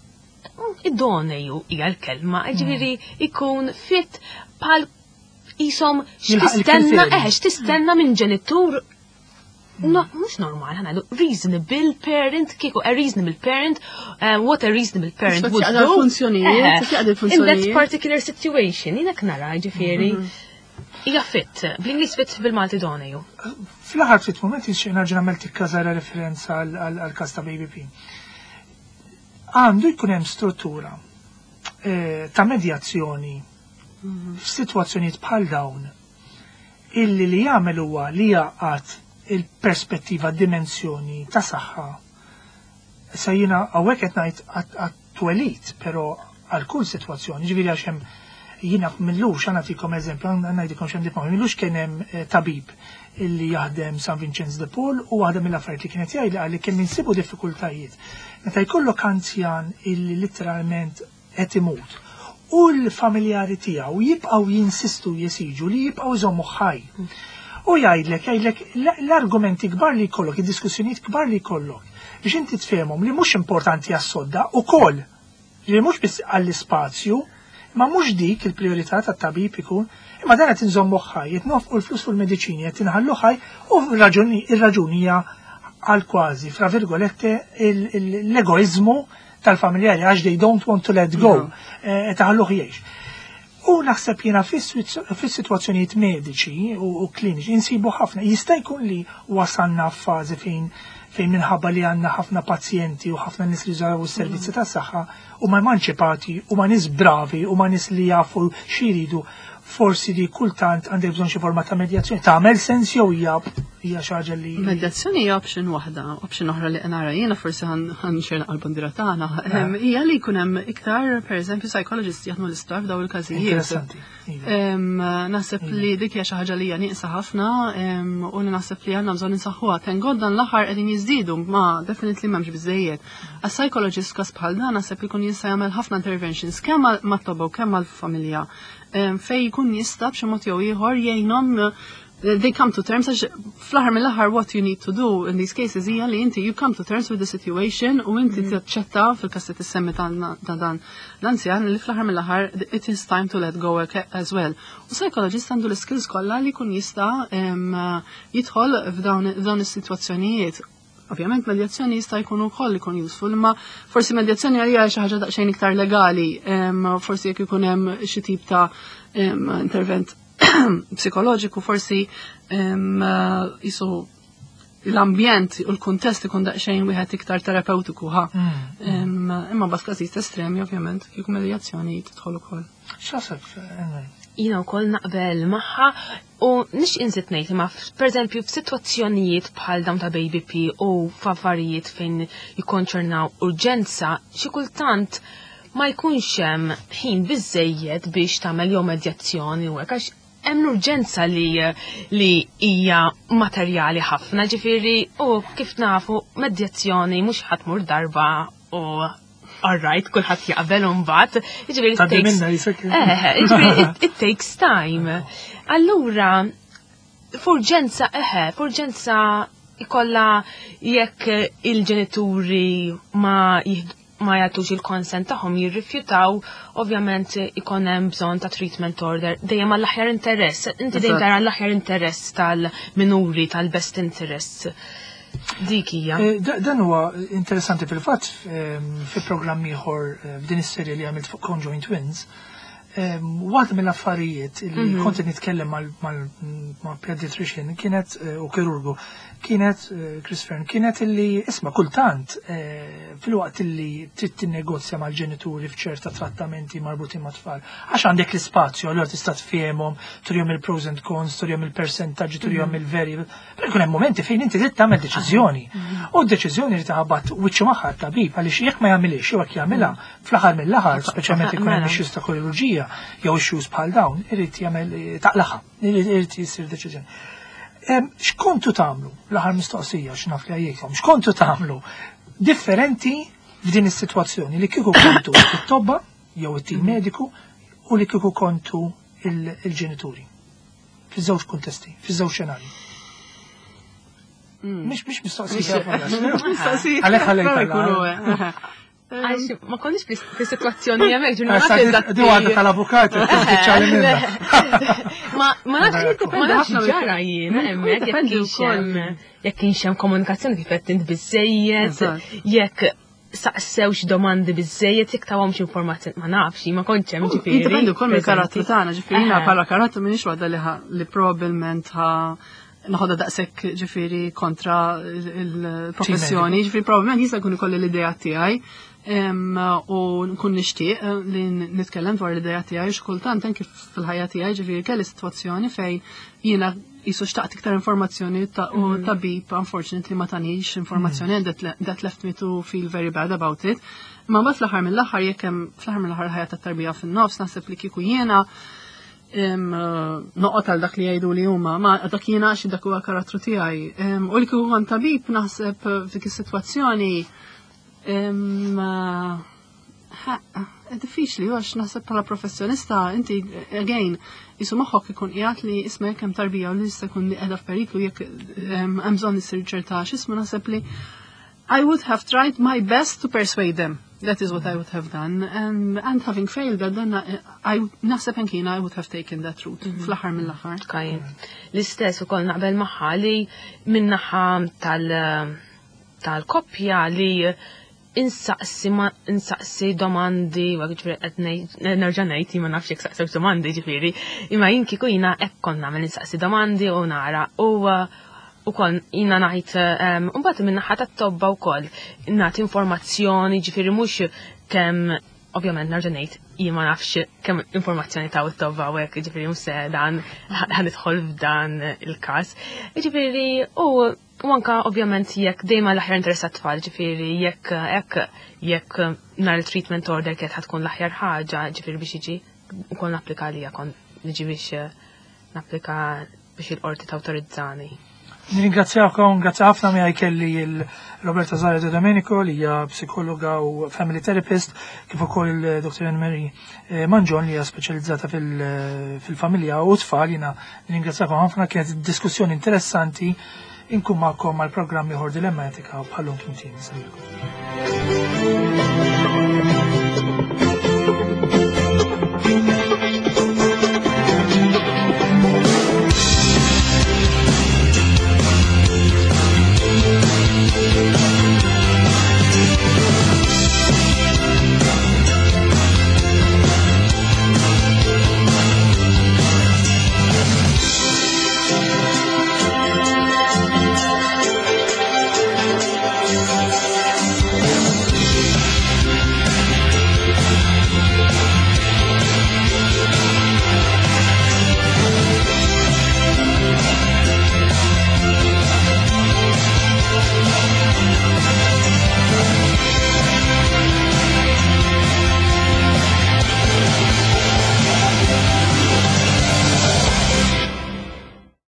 idoneju hija l-kelma, ġifieri ikun fit bħal jisom x'tistenna minn ġenitur. No, mhux normal, ħana reasonable parent, kieku a reasonable parent, what a reasonable parent would do in that particular situation. Jinek nara, ġifieri. Hija fit, bl-Ingliż fit bil-Malti doneju. Fl-aħħar fit moment nerġa' nagħmel tikka żgħira referenza għall-każ ta' Baby P. Għandu jkun hemm struttura ta' medjazzjoni f'sitwazzjonijiet bħal dawn illi li jagħmel huwa li jaqgħad il-perspettiva dimensjoni ta' saħħa. Sa jiena hawnhekk qed ngħid għat-twelit, però għal kull sitwazzjoni, ġifieri għax hemm jiena millux nagħtikom eżempju, ngħidilkom x'hemm diplomi, millux kien hemm tabib illi jaħdem San Vincenz de Paul u waħda mill-affarijiet li kienet jgħid li kemm insibu diffikultajiet. Meta jkollok anzjan illi letteralment qed imut u l-familjari tiegħu jibqgħu jinsistu jesiġu li jibqgħu jżommu ħaj. U jgħidlek l-argumenti kbar li jkollok, id-diskussjonijiet kbar li jkollok, biex inti tfehmhom li mhux importanti għas-sodda ukoll, li mhux biss għall-ispazju, ma mhux dik il-prijorità tat-tabib ikun, imma dan qed inżommu ħaj, qed nofqu l-flus fil-mediċini, qed inħallu ħaj u ir-raġunija għal kważi, fra virgolette, l-egoizmu tal-familjari għax they don't want to let go, taħalluħ jiex. U naħseb jiena fis-sitwazzjonijiet mediċi u kliniċi insibu ħafna, jista' jkun li wasalna f'fażi fejn minħabba li għandna ħafna pazjenti u ħafna nies li jużaw is-servizzi tas-saħħa u ma emanċipati u ma nies bravi u ma nies li jafu x'iridu, forsi di kultant għandek bżonn xi forma ta' medjazzjoni. Tagħmel sens jew hija xi ħaġa li. Medjazzjoni hija option waħda, option oħra li nara jiena forsi ħanxer għall-bandira tagħna. Hija li jkun hemm iktar pereżempju psychologists jaħdmu l-isptar f'daw il-każijiet. Naħseb li dik hija xi ħaġa li hija nieqsa ħafna u naħseb li għandna bżonn insaħħuha. Tengod dan l-aħħar qegħdin jiżdiedu ma definitely m'hemmx biżejjed. Għas-psychologist każ bħal dan naħseb li jkun jista' jagħmel ħafna interventions kemm mat-tobba u kemm mal-familja fej jkun jista' b'xi mod jew ieħor jgħinhom they come to terms fl-aħħar mill-aħħar what you need to do in these cases hija li inti you come to terms with the situation u inti taċċetta fil-każ li tissemmi ta' dan l-anzjan li fl-aħħar mill-aħħar it is time to let go as well. U psychologist għandu l-skills kollha li jkun jista' jidħol f'dawn is-sitwazzjonijiet. Ovvjament medjazzjoni jista' jkun ukoll ikun useful, imma forsi medjazzjoni hija xi ħaġa daqsxejn iktar legali, forsi jekk ikun hemm xi tip ta' intervent psikoloġiku, forsi jisu l-ambjent u l-kuntest ikun daqsxejn wieħed iktar terapeutiku imma bas każijiet estremi ovvjament kieku medjazzjoni tidħol ukoll. Jina wkoll naqbel magħha u nix inżid ngħid imma pereżempju f'sitwazzjonijiet bħal dawn ta' Baby P u f'affarijiet fejn jikkonċernaw urġenza xi kultant ma jkunx hemm ħin biżejjed biex tagħmel jew medjazzjoni u hekk għax hemm urġenza li hija materjali ħafna, ġifieri u kif nafu medjazzjoni mhux ħatmur darba u alright, kulħadd jaqbel mbagħad, it takes time. Allura f'urġenza ikolla jekk il-ġenituri ma jagħtux il-konsent tagħhom jirrifjutaw, ovvjament ikun hemm bżonn ta' treatment order dejjem għall-aħjar interess. Inti dejjem tara l-aħjar interess tal-minuri, tal-best interest. Dik hija. Dan huwa interessanti fil-fatt fi programm ieħor f'din is-serje li għamilt fuq Conjoint Twins. Waħda mill-affarijiet li kont nitkellem mal-pediatrician kienet u kirurgu kienet Chris Fern kienet illi isma' kultant fil-waqt illi trid tinnegozja mal-ġenituri f'ċerta trattamenti marbutin mat-tfal għax għandek l-ispazju allura tista' tfihmhom turihom il-pros and cons, turihom il-percentaġġi, turihom il-variable. Però jkun hemm momenti fejn inti trid tagħmel deċiżjoni. U d-deċiżjoni li taħabat wiċċ magħha tabib għaliex jekk ma jagħmilx jew hekk jagħmilha fl-aħħar mill-aħħar, speċjalment ikun hemm issues ta' kirurġija jew issues bħal dawn, irid jagħmel taqlaħa, irid jisir deċiżjoni. X'kontu tagħmlu l-aħħar mistoqsija x'naf li għajjejkom, x'kontu tagħmlu differenti f'din is-sitwazzjoni li kieku kontu it-tobba jew it-tim mediku u li kieku kontu il-ġenituri fiż-żewġ kuntesti, fiż-żewġ xenarji. Mhix mistoqsija għalhekk Għax, ma konniex fi-situazzjoni jemmek ġurnata Di għadda tal-avukat, t-ċali minna. Ma nafx ġara jien, emmek, jekk kienxem komunikazzjoni kifet int bizzejiet, jekk saqsewx domandi bizzejiet, jekk tawomx informazzjoni, ma nafx, ma konċem ġifiri. Jiddependu kol mill-karattru tagħna, ġifiri bħala karattru minix waħda li probablement naħodha daqshekk ġifiri kontra il-professjoni, ġifiri probablement jista' jkun ikolli l-idea tiegħi. U nkun nixtieq li nitkellem dwar l-idea tiegħi x'kultant anke fil-ħajja tiegħi ġifieri kelli sitwazzjoni fejn jiena qisu xtaqt iktar informazzjoni u tabib unfortunately ma tanix informazzjoni that left me to feel very bad about it. Ma mbagħad fl-aħħar mill-aħħar jekk hemm fl-aħħar mill-aħħar ħajja tat-tarbija fin-nofs naħseb li kieku jiena noqgħod għal dak li jgħidu li huma ma dak jiena xi dak huwa karattru tiegħi. U li kieku kont tabib naħseb f'dik is-sitwazzjoni diffiċli għax naħseb bħala professjonista inti again jisu moħħok ikun qiegħed li isma' jekk hemm tarbija u li jista' jkun li qiegħda f'periklu jekk hemm bżonn issir ċerta x'isma' naħseb li I would have tried my best to persuade them. That is what I would have done. And having failed that, then naħseb ankin I would have taken that route fl-aħħar mill-aħħar. Kajn. L-istess ukoll naqbel magħha li min-naħa tal-koppja li insaqsi domandi, nerġa' ngħid ma nafx jekk saqsew domandi ġifieri, imma jien kieku jiena hekk kont nagħmel insaqsi domandi u nara u kon jiena ngħid mbagħad min-naħa tat-tobba wkoll nagħti informazzjoni ġifieri mhux kemm ovvjament nerġa' ngħid jien ma nafx kemm informazzjoni taw it-tobba u hekk ġifieri mhux se dan ħanidħol f'dan il-każ. Ġifieri u anka ovvjament jekk dejma l-aħjar interessat tfal ġifieri jekk nar il-treatment order kienet ħatkun l-aħjar ħaġa ġifieri biex jiġi ukoll napplika lija kon niġi biex napplika biex il-qorti tawtorizzani. Ringrazzjakom, grazzi ħafna mi kelli il-Roberta Zaria De Domenico li hija psikologa u family therapist kif ukoll il-Dr. Anne-Marie Manġon li hija speċjalizzata fil-familja u tfal. Jiena ringrazzjakom ħafna, kienet diskussjoni interessanti. Inkun magħkom mal-programm ieħor Dilemma Etika bħallum kien